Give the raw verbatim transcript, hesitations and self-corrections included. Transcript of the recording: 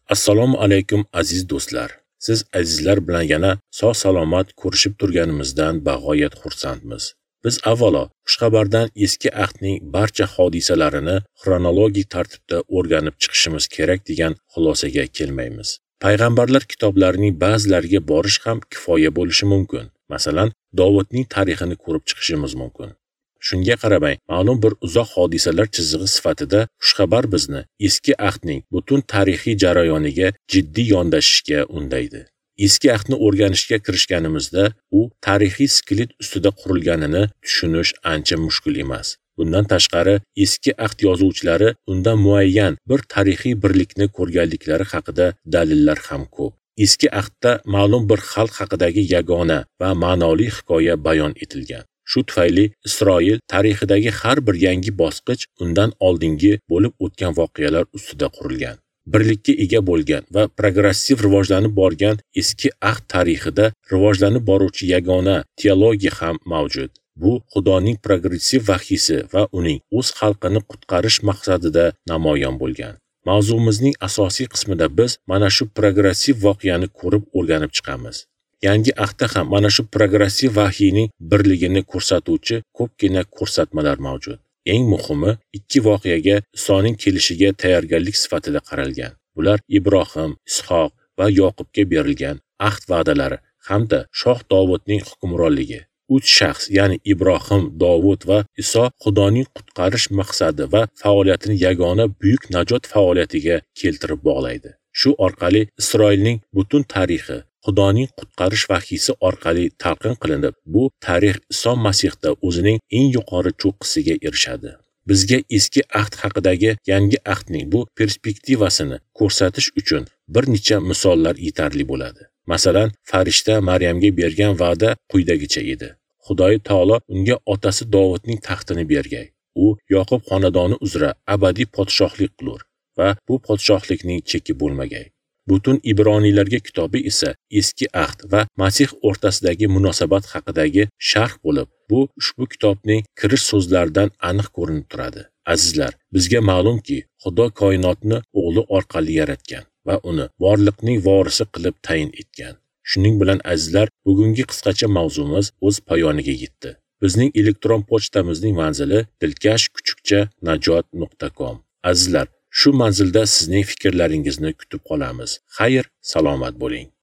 Assalomu alaykum aziz do'stlar. Siz azizlar bilan yana sog' salomat ko'rishib turganimizdan bag'oyat xursandmiz. Biz avvalo xushxabardan eski ahdning barcha hodisalarini xronologik tartibda o'rganib chiqishimiz kerak degan xulosaga kelmaymiz. Payg'ambarlar kitoblarining ba'zilariga borish ham kifoya bo'lishi mumkin. Masalan, Dovudning tarixini ko'rib chiqishimiz mumkin. Shunga qaramay, ma'lum bir uzoq hodisalar chizig'i sifatida xushxabar bizni eski ahdning butun tarixiy jarayoniga jiddiy yondashishga undaydi. Eski ahdni o'rganishga kirishganimizda, u tarixiy skelet ustida qurilganini tushunish ancha mushkul emas. Bundan tashqari, eski ahd yozuvchilari unda muayyan bir tarixiy birlikni ko'rganliklari haqida dalillar ham ko'p. Eski ahdda ma'lum bir xalq haqidagi yagona va ma'noli hikoya bayon etilgan. Shu tufayli Isroil tarixidagi har bir yangi bosqich undan oldingi bo'lib o'tgan voqealar ustida qurilgan. Birlikka ega bo'lgan va progressiv rivojlanib borgan eski ahd tarixida rivojlanib boruvchi yagona teologiya ham mavjud. Bu Xudoning progressiv vahiysi va uning o'z xalqini qutqarish maqsadida namoyon bo'lgan. Mavzumizning asosiy qismida biz mana shu progressiv voqeani ko'rib o'rganib chiqamiz. Yangi ahdda ham mana shu progressiv vahiyning birligini ko'rsatuvchi ko'pgina ko'rsatmalar mavjud. Eng muhimi, ikki voqeaga Isoning kelishiga tayyorgarlik sifatida qaralgan. Bular Ibrohim, Ishoq va Yoqubga berilgan ahd va'dalari hamda shoh Dovudning hukmronligi. Uch shaxs, ya'ni Ibrohim, Dovud va Iso Xudoning qutqarish maqsadi va faoliyatini yagona buyuk najot faoliyatiga keltirib bog'laydi. Shu orqali Isroilning butun tarixi Xudoning qutqarish vahiysi orqali talqin qilinib, bu tarix Iso Masihda o'zining eng yuqori cho'qqisiga erishadi. Bizga eski ahd haqidagi yangi ahdning bu perspektivasini ko'rsatish uchun bir necha misollar yetarli bo'ladi. Masalan, farishta Maryamga bergan va'da quyidagicha edi. Xudoy taolo unga otasi Dovudning taxtini bergay. U Yoqub xonadoni uzra abadiy podshohlik qilur va bu podshohlikning cheki bo'lmagay. Butun Ibroniylarga kitobi esa eski ahd va Masih o'rtasidagi munosabat haqidagi sharh bo'lib, bu ushbu kitobning kirish so'zlaridan aniq ko'rinib turadi. Azizlar, bizga ma'lumki, Xudo koinotni o'g'li orqali yaratgan va uni borliqning vorisi qilib tayin etgan. Shuning bilan azizlar, bugungi qisqacha mavzumiz o'z poyoniga yetdi. Bizning elektron pochtamizning manzili dilkash kuchukcha najot nuqta com. Azizlar, shu manzilda sizning fikrlaringizni kutib qolamiz. Xayr, salomat bo'ling.